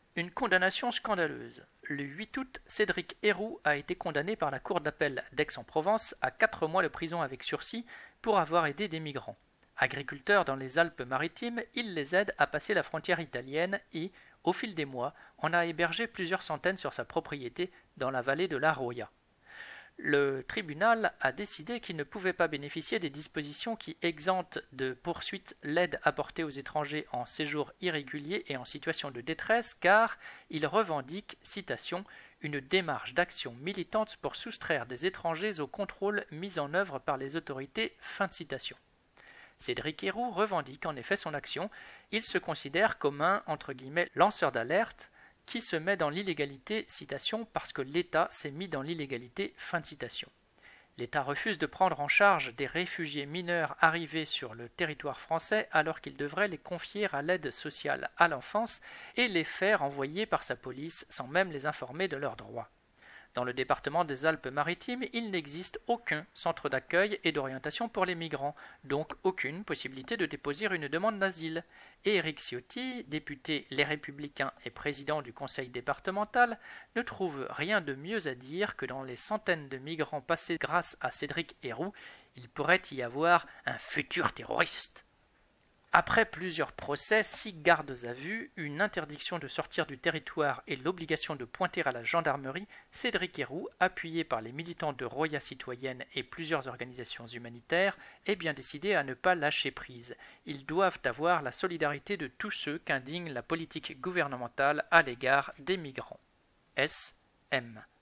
Une condamnation scandaleuse. Le 8 août, Cédric Herrou a été condamné par la cour d'appel d'Aix-en-Provence à 4 mois de prison avec sursis pour avoir aidé des migrants. Agriculteur dans les Alpes-Maritimes, il les aide à passer la frontière italienne et, au fil des mois, en a hébergé plusieurs centaines sur sa propriété dans la vallée de la Roya. Le tribunal a décidé qu'il ne pouvait pas bénéficier des dispositions qui exemptent de poursuite l'aide apportée aux étrangers en séjour irrégulier et en situation de détresse car il revendique, citation, une démarche d'action militante pour soustraire des étrangers aux contrôles mis en œuvre par les autorités. Fin de citation. Cédric Herrou revendique en effet son action. Il se considère comme un entre guillemets, lanceur d'alerte qui se met dans l'illégalité, citation, parce que l'État s'est mis dans l'illégalité, fin de citation. L'État refuse de prendre en charge des réfugiés mineurs arrivés sur le territoire français alors qu'il devrait les confier à l'aide sociale à l'enfance et les faire envoyer par sa police sans même les informer de leurs droits. Dans le département des Alpes-Maritimes, il n'existe aucun centre d'accueil et d'orientation pour les migrants, donc aucune possibilité de déposer une demande d'asile. Et Éric Ciotti, député Les Républicains et président du conseil départemental, ne trouve rien de mieux à dire que dans les centaines de migrants passés grâce à Cédric Herrou, il pourrait y avoir un futur terroriste. Après plusieurs procès, 6 gardes à vue, une interdiction de sortir du territoire et l'obligation de pointer à la gendarmerie, Cédric Herrou, appuyé par les militants de Roya Citoyenne et plusieurs organisations humanitaires, est bien décidé à ne pas lâcher prise. Ils doivent avoir la solidarité de tous ceux qu'indigne la politique gouvernementale à l'égard des migrants. S. M.